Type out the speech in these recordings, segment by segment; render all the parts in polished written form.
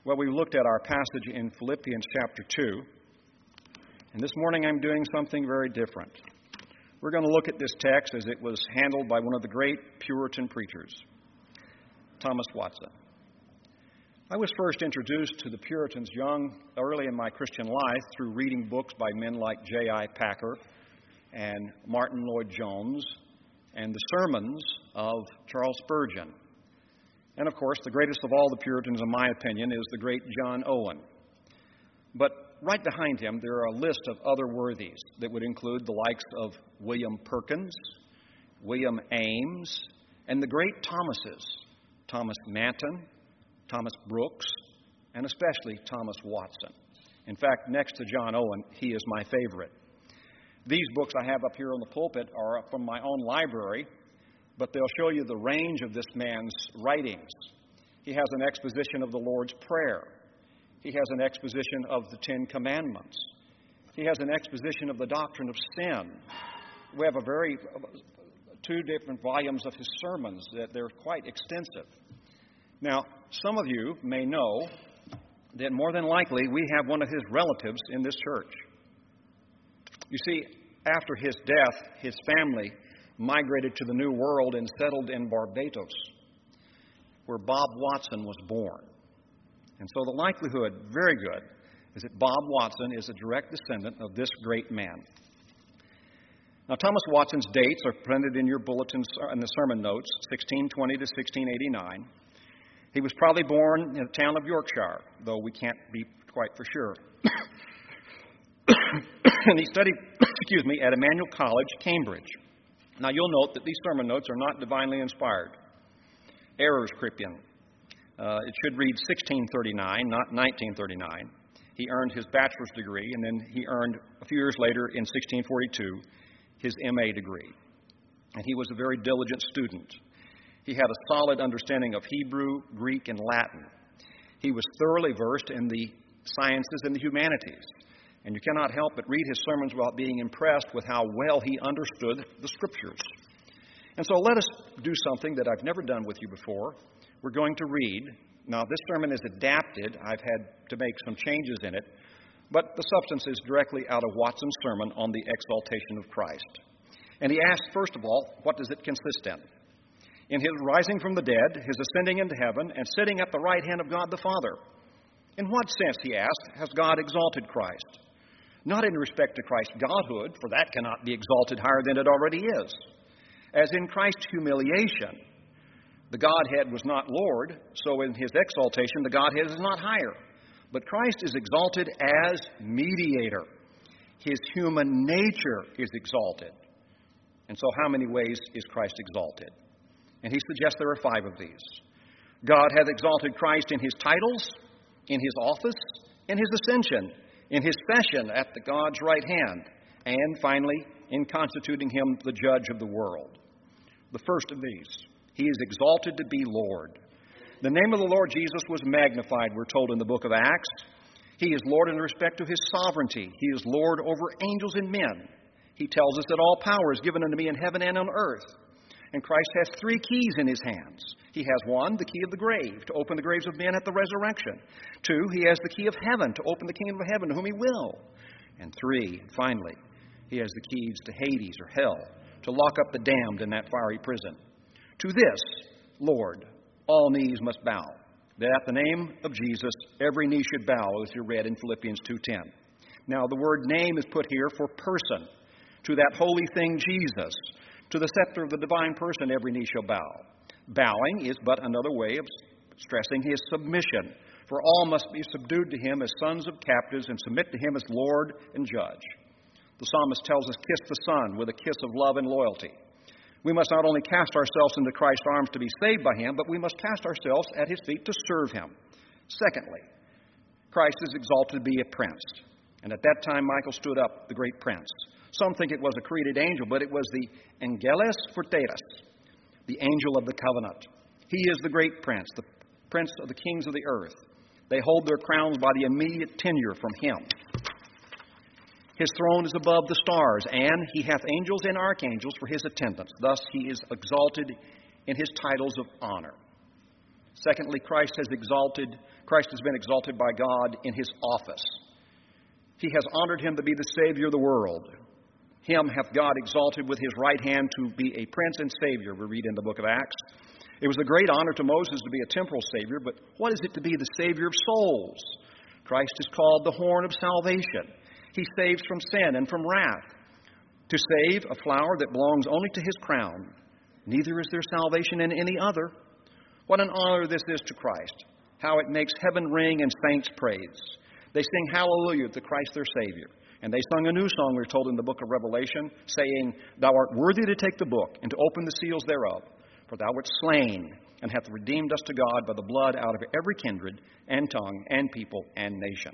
Well, we looked at our passage in Philippians chapter 2, and this morning I'm doing something very different. We're going to look at this text as it was handled by one of the great Puritan preachers, Thomas Watson. I was first introduced to the Puritans early in my Christian life through reading books by men like J.I. Packer and Martin Lloyd-Jones and the sermons of Charles Spurgeon. And, of course, the greatest of all the Puritans, in my opinion, is the great John Owen. But right behind him, there are a list of other worthies that would include the likes of William Perkins, William Ames, and the great Thomases, Thomas Manton, Thomas Brooks, and especially Thomas Watson. In fact, next to John Owen, he is my favorite. These books I have up here on the pulpit are from my own library, but they'll show you the range of this man's writings. He has an exposition of the Lord's Prayer. He has an exposition of the Ten Commandments. He has an exposition of the doctrine of sin. We have two different volumes of his sermons that they're quite extensive. Now, some of you may know that more than likely we have one of his relatives in this church. You see, after his death, his family migrated to the New World and settled in Barbados, where Bob Watson was born. And so the likelihood, very good, is that Bob Watson is a direct descendant of this great man. Now, Thomas Watson's dates are printed in your bulletins in the sermon notes, 1620 to 1689. He was probably born in the town of Yorkshire, though we can't be quite for sure. And he studied, at Emmanuel College, Cambridge. Now, you'll note that these sermon notes are not divinely inspired. Errors creep in. It should read 1639, not 1939. He earned his bachelor's degree, and then he earned, a few years later, in 1642, his M.A. degree. And he was a very diligent student. He had a solid understanding of Hebrew, Greek, and Latin. He was thoroughly versed in the sciences and the humanities. And you cannot help but read his sermons without being impressed with how well he understood the Scriptures. And so let us do something that I've never done with you before. We're going to read. Now, this sermon is adapted. I've had to make some changes in it. But the substance is directly out of Watson's sermon on the exaltation of Christ. And he asks, first of all, what does it consist in? In his rising from the dead, his ascending into heaven, and sitting at the right hand of God the Father. In what sense, he asked, has God exalted Christ? Not in respect to Christ's godhood, for that cannot be exalted higher than it already is. As in Christ's humiliation, the Godhead was not Lord, so in his exaltation, the Godhead is not higher. But Christ is exalted as mediator. His human nature is exalted. And so how many ways is Christ exalted? And he suggests there are 5 of these. God hath exalted Christ in his titles, in his office, in his ascension, in his session at the God's right hand, and finally, in constituting him the judge of the world. The first of these, he is exalted to be Lord. The name of the Lord Jesus was magnified, we're told in the book of Acts. He is Lord in respect to his sovereignty. He is Lord over angels and men. He tells us that all power is given unto me in heaven and on earth. And Christ has 3 keys in his hands. He has 1, the key of the grave, to open the graves of men at the resurrection. 2, he has the key of heaven, to open the kingdom of heaven to whom he will. And 3, finally, he has the keys to Hades or hell, to lock up the damned in that fiery prison. To this, Lord, all knees must bow, that at the name of Jesus every knee should bow, as you read in Philippians 2:10. Now, the word name is put here for person. To that holy thing, Jesus. To the scepter of the divine person, every knee shall bow. Bowing is but another way of stressing his submission, for all must be subdued to him as sons of captives and submit to him as Lord and Judge. The psalmist tells us, kiss the Son with a kiss of love and loyalty. We must not only cast ourselves into Christ's arms to be saved by him, but we must cast ourselves at his feet to serve him. Secondly, Christ is exalted to be a prince. And at that time, Michael stood up, the great prince. Some think it was a created angel, but it was the Angelos Fortatus, the angel of the covenant. He is the great prince, the prince of the kings of the earth. They hold their crowns by the immediate tenure from him. His throne is above the stars, and he hath angels and archangels for his attendants. Thus he is exalted in his titles of honor. Secondly, Christ has been exalted by God in his office. He has honored him to be the Savior of the world. Him hath God exalted with his right hand to be a Prince and Savior, we read in the book of Acts. It was a great honor to Moses to be a temporal Savior, but what is it to be the Savior of souls? Christ is called the horn of salvation. He saves from sin and from wrath. To save a flower that belongs only to his crown. Neither is there salvation in any other. What an honor this is to Christ. How it makes heaven ring and saints praise. They sing hallelujah to Christ their Savior. And they sung a new song, we're told in the book of Revelation, saying, Thou art worthy to take the book and to open the seals thereof. For thou wert slain and hath redeemed us to God by the blood out of every kindred and tongue and people and nation.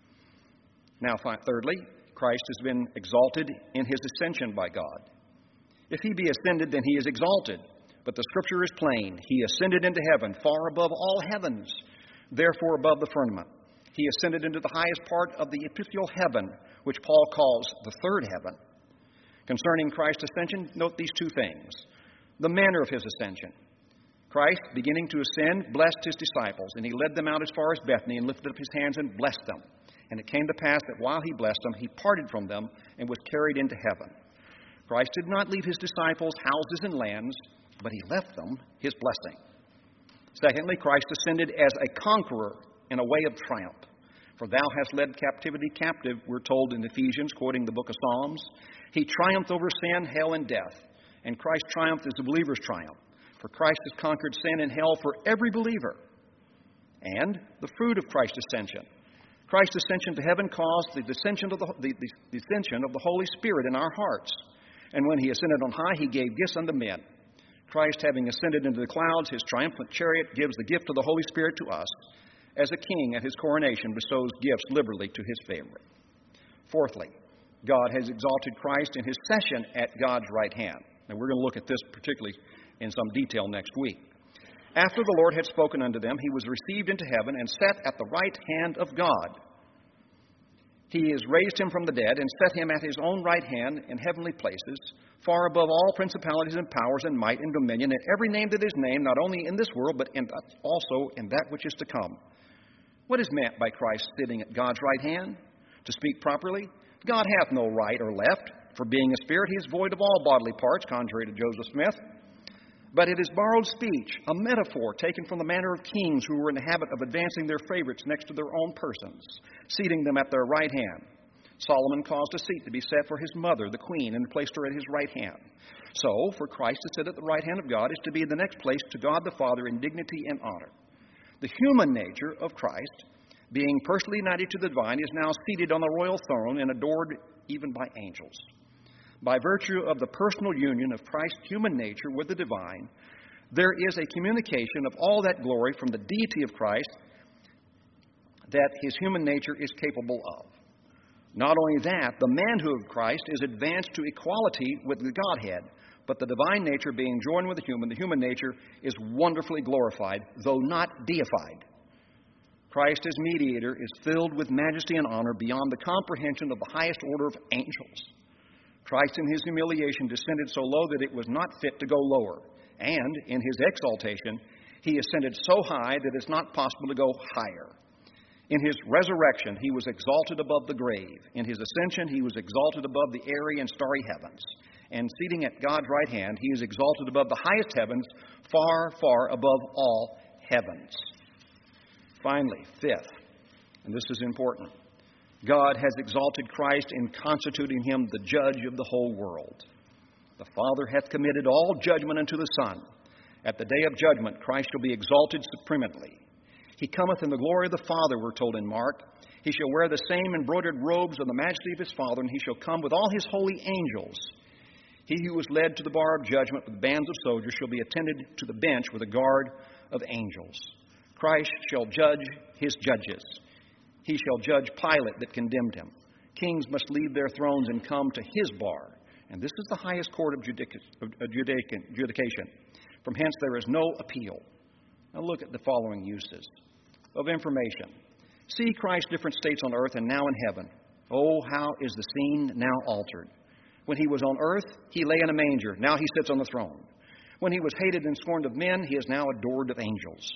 Now, thirdly, Christ has been exalted in his ascension by God. If he be ascended, then he is exalted. But the Scripture is plain. He ascended into heaven, far above all heavens, therefore above the firmament. He ascended into the highest part of the epitheal heaven, which Paul calls the third heaven. Concerning Christ's ascension, note these two things. The manner of his ascension. Christ, beginning to ascend, blessed his disciples, and he led them out as far as Bethany and lifted up his hands and blessed them. And it came to pass that while he blessed them, he parted from them and was carried into heaven. Christ did not leave his disciples houses and lands, but he left them his blessing. Secondly, Christ ascended as a conqueror in a way of triumph. For thou hast led captivity captive, we're told in Ephesians, quoting the book of Psalms. He triumphed over sin, hell, and death. And Christ's triumph is the believer's triumph. For Christ has conquered sin and hell for every believer. And the fruit of Christ's ascension. Christ's ascension to heaven caused the descension of the Holy Spirit in our hearts. And when he ascended on high, he gave gifts unto men. Christ, having ascended into the clouds, his triumphant chariot gives the gift of the Holy Spirit to us. As a king at his coronation bestows gifts liberally to his favorite. Fourthly, God has exalted Christ in his session at God's right hand. And we're going to look at this particularly in some detail next week. After the Lord had spoken unto them, he was received into heaven and set at the right hand of God. He has raised him from the dead and set him at his own right hand in heavenly places, far above all principalities and powers and might and dominion, and every name that is named, not only in this world, but also in that which is to come. What is meant by Christ sitting at God's right hand? To speak properly, God hath no right or left, for being a spirit, he is void of all bodily parts, contrary to Joseph Smith. But it is borrowed speech, a metaphor taken from the manner of kings who were in the habit of advancing their favorites next to their own persons, seating them at their right hand. Solomon caused a seat to be set for his mother, the queen, and placed her at his right hand. So, for Christ to sit at the right hand of God is to be the next place to God the Father in dignity and honor. The human nature of Christ, being personally united to the divine, is now seated on the royal throne and adored even by angels. By virtue of the personal union of Christ's human nature with the divine, there is a communication of all that glory from the deity of Christ that his human nature is capable of. Not only that, the manhood of Christ is advanced to equality with the Godhead, but the divine nature being joined with the human nature is wonderfully glorified, though not deified. Christ as mediator is filled with majesty and honor beyond the comprehension of the highest order of angels. Christ in his humiliation descended so low that it was not fit to go lower. And in his exaltation, he ascended so high that it's not possible to go higher. In his resurrection, he was exalted above the grave. In his ascension, he was exalted above the airy and starry heavens. And seating at God's right hand, he is exalted above the highest heavens, far, far above all heavens. Finally, fifth, and this is important, God has exalted Christ in constituting him the judge of the whole world. The Father hath committed all judgment unto the Son. At the day of judgment, Christ shall be exalted supremely. He cometh in the glory of the Father, we're told in Mark. He shall wear the same embroidered robes of the majesty of his Father, and he shall come with all his holy angels. He who was led to the bar of judgment with bands of soldiers shall be attended to the bench with a guard of angels. Christ shall judge his judges. He shall judge Pilate that condemned him. Kings must leave their thrones and come to his bar. And this is the highest court of adjudication. From hence there is no appeal. Now look at the following uses of information. See Christ's different states on earth and now in heaven. Oh, how is the scene now altered. When he was on earth, he lay in a manger. Now he sits on the throne. When he was hated and scorned of men, he is now adored of angels.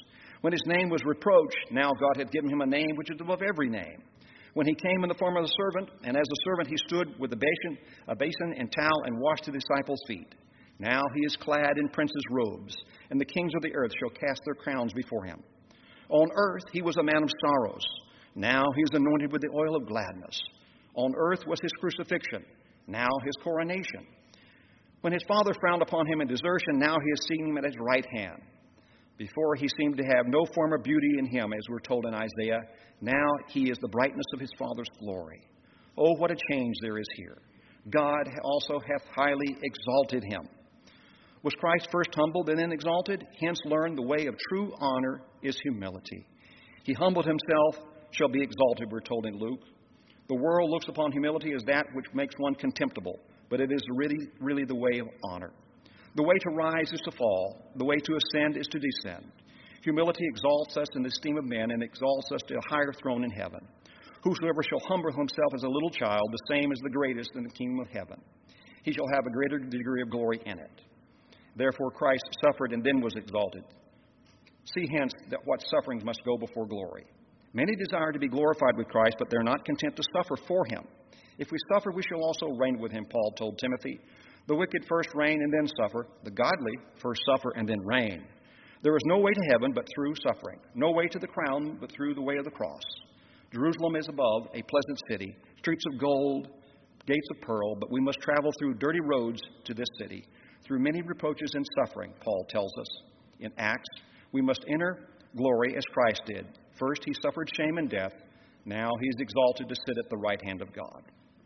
When his name was reproached, now God had given him a name which is above every name. When he came in the form of a servant, and as a servant he stood with a basin and towel and washed the disciples' feet. Now he is clad in prince's robes, and the kings of the earth shall cast their crowns before him. On earth he was a man of sorrows. Now he is anointed with the oil of gladness. On earth was his crucifixion. Now his coronation. When his father frowned upon him in desertion, now he is seating him at his right hand. Before he seemed to have no form of beauty in him, as we're told in Isaiah. Now he is the brightness of his Father's glory. Oh, what a change there is here. God also hath highly exalted him. Was Christ first humbled and then exalted? Hence learn the way of true honor is humility. He humbled himself, shall be exalted, we're told in Luke. The world looks upon humility as that which makes one contemptible, but it is really the way of honor. The way to rise is to fall. The way to ascend is to descend. Humility exalts us in the esteem of men and exalts us to a higher throne in heaven. Whosoever shall humble himself as a little child, the same is the greatest in the kingdom of heaven. He shall have a greater degree of glory in it. Therefore Christ suffered and then was exalted. See hence that what sufferings must go before glory. Many desire to be glorified with Christ, but they're not content to suffer for him. If we suffer, we shall also reign with him, Paul told Timothy. The wicked first reign and then suffer. The godly first suffer and then reign. There is no way to heaven but through suffering. No way to the crown but through the way of the cross. Jerusalem is above, a pleasant city, streets of gold, gates of pearl, but we must travel through dirty roads to this city. Through many reproaches and suffering, Paul tells us in Acts, we must enter glory as Christ did. First, he suffered shame and death. Now he is exalted to sit at the right hand of God.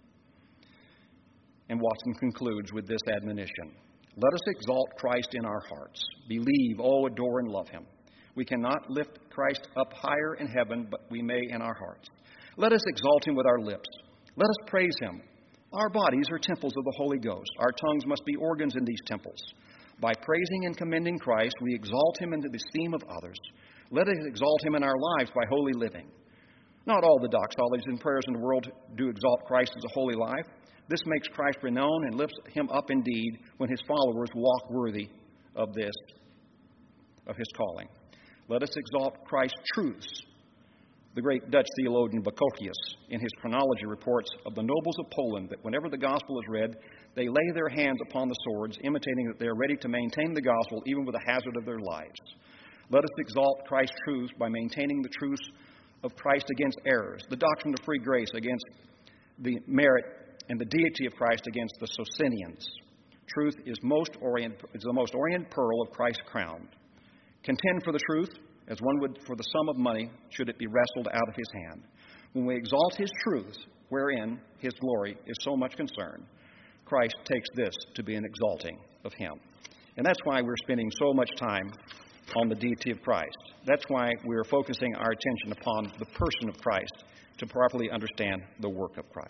And Watson concludes with this admonition. Let us exalt Christ in our hearts. Believe, adore, and love him. We cannot lift Christ up higher in heaven, but we may in our hearts. Let us exalt him with our lips. Let us praise him. Our bodies are temples of the Holy Ghost. Our tongues must be organs in these temples. By praising and commending Christ, we exalt him into the esteem of others. Let us exalt him in our lives by holy living. Not all the doxologies and prayers in the world do exalt Christ as a holy life. This makes Christ renowned and lifts him up indeed when his followers walk worthy of his calling. Let us exalt Christ's truths. The great Dutch theologian Boccocius, in his chronology, reports of the nobles of Poland that whenever the gospel is read, they lay their hands upon the swords, imitating that they are ready to maintain the gospel even with the hazard of their lives. Let us exalt Christ's truths by maintaining the truths of Christ against errors, the doctrine of free grace against the merit, and the deity of Christ against the Socinians. Truth is the most orient pearl of Christ's crown. Contend for the truth, as one would for the sum of money, should it be wrestled out of his hand. When we exalt his truth, wherein his glory is so much concerned, Christ takes this to be an exalting of him. And that's why we're spending so much time on the deity of Christ. That's why we're focusing our attention upon the person of Christ to properly understand the work of Christ.